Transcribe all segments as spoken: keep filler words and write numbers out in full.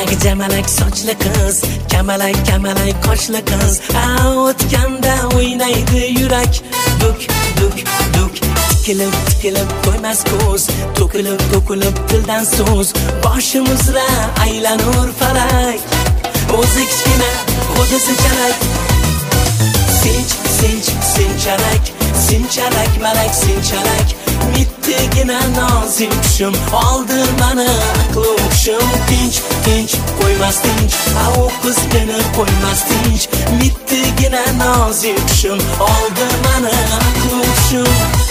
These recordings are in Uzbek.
Jamalak jamalak sochli qiz, kamalak kamalak qoshli qiz, a o'tganda o'ynaydi yurak, duk duk duk. Tikilib tikilib qo'ymas ko'z, to'kilib to'kilib tildan so'z, boshimizra aylanur falak. O'zi kichkina, xuddi sincharak, sinch sinch sincharak, sincharak malak sincharak. Mittigina nozik qushim, oldi mani aqli o'shim. Tinch tinch qo'ymas tinch, a u qiz meni qo'ymas tinch. Mittigina nozik qushim, oldi mani aqli o'shim.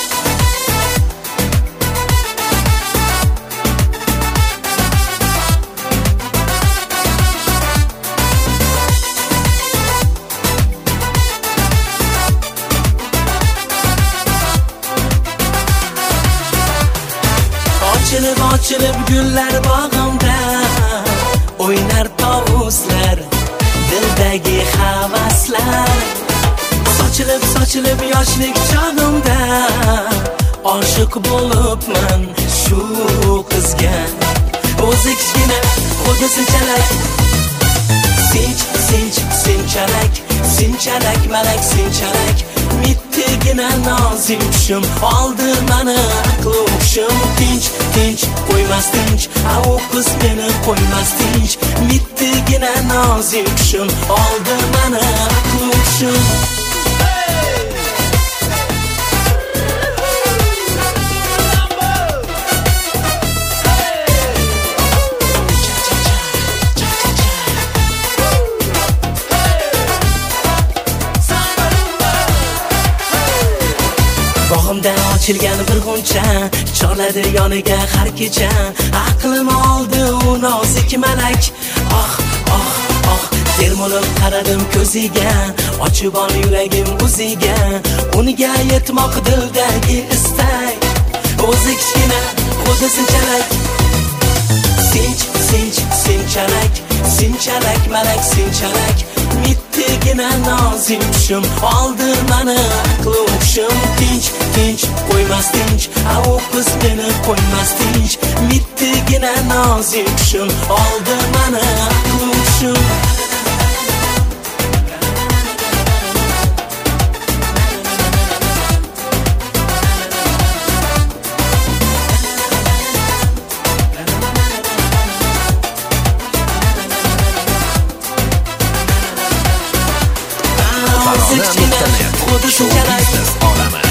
Ochilib ochilib gullar bog'imda, o'ynar tovuslar, dildagi havaslar. Sochilib sochilib yoshlik chog'imda, oshiq bo'libman shu qizga. O'zi kichkina, xuddi sincharak, sinch sinch sincharak, sincharak malak sincharak. Mittigina nozik qushim, oldi mani aqli o'shim. Tinch tinch qo'ymas tinch, a u qiz meni qo'ymas tinch. Mittigina nozik qushim, oldi mani aqli o'shim. Bog'imda ochilgan bir g'uncha, chorladi yoniga har kecha. Aqlim oldi u nozik malak, oh oh oh. Termulib qaradim ko'ziga, ochib ol yuragim o'ziga. Unga yetmoq dildagi istak, o'zi kichkina, xuddi sincharak, sinch sinch sincharak, sincharak malak sincharak. Mittigina nozik qushim, oldi mani aqli o'shim. Tinch tinch qo'ymas tinch, a u qiz meni qo'ymas tinch. Mittigina nozik qushim, oldi mani aqli o'shim. Farg'ona nuqta net, show biznes olami.